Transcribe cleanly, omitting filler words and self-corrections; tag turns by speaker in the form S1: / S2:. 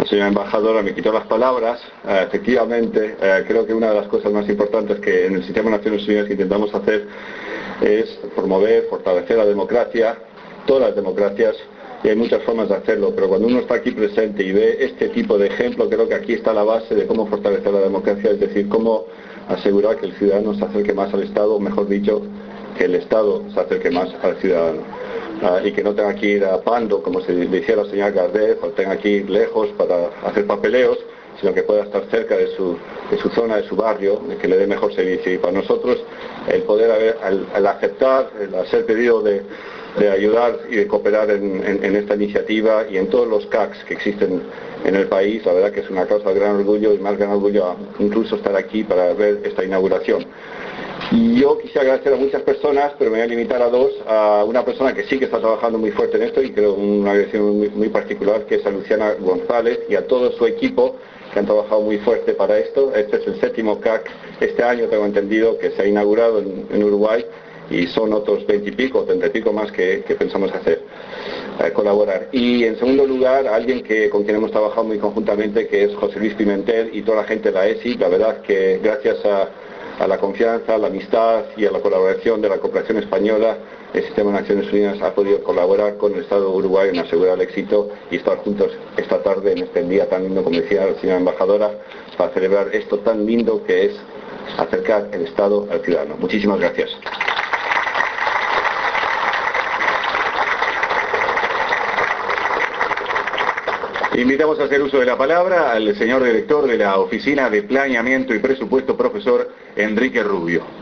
S1: La señora embajadora me quitó las palabras. Efectivamente, creo que una de las cosas más importantes que en el sistema de Naciones Unidas que intentamos hacer es promover, fortalecer la democracia, todas las democracias, y hay muchas formas de hacerlo, pero cuando uno está aquí presente y ve este tipo de ejemplo, creo que aquí está la base de cómo fortalecer la democracia, es decir, cómo asegurar que el ciudadano se acerque más al Estado, mejor dicho, que el Estado se acerque más al ciudadano. Y que no tenga que ir a Pando, como se decía la señora Gardez, o tenga que ir lejos para hacer papeleos, sino que pueda estar cerca de su zona, de su barrio, de que le dé mejor servicio. Y para nosotros, el poder al aceptar, el hacer pedido de ayudar y de cooperar en esta iniciativa y en todos los CACs que existen en el país, la verdad que es una causa de gran orgullo y más gran orgullo incluso estar aquí para ver esta inauguración. Y yo quisiera agradecer a muchas personas, pero me voy a limitar a dos. A una persona que sí que está trabajando muy fuerte en esto y creo una agradecimiento muy particular, que es a Luciana González y a todo su equipo que han trabajado muy fuerte para esto. Este es el 7º CAC este año, tengo entendido, que se ha inaugurado en Uruguay, y son otros 20 y pico, 30 y pico más que pensamos hacer, colaborar. Y en segundo lugar, alguien con quien hemos trabajado muy conjuntamente, que es José Luis Pimentel y toda la gente de la ESI. La verdad que gracias a la confianza, a la amistad y a la colaboración de la cooperación española, el Sistema de Naciones Unidas ha podido colaborar con el Estado de Uruguay en asegurar el éxito y estar juntos esta tarde en este día tan lindo, como decía la señora embajadora, para celebrar esto tan lindo que es acercar el Estado al ciudadano. Muchísimas gracias.
S2: Invitamos a hacer uso de la palabra al señor director de la Oficina de Planeamiento y Presupuesto, profesor Enrique Rubio.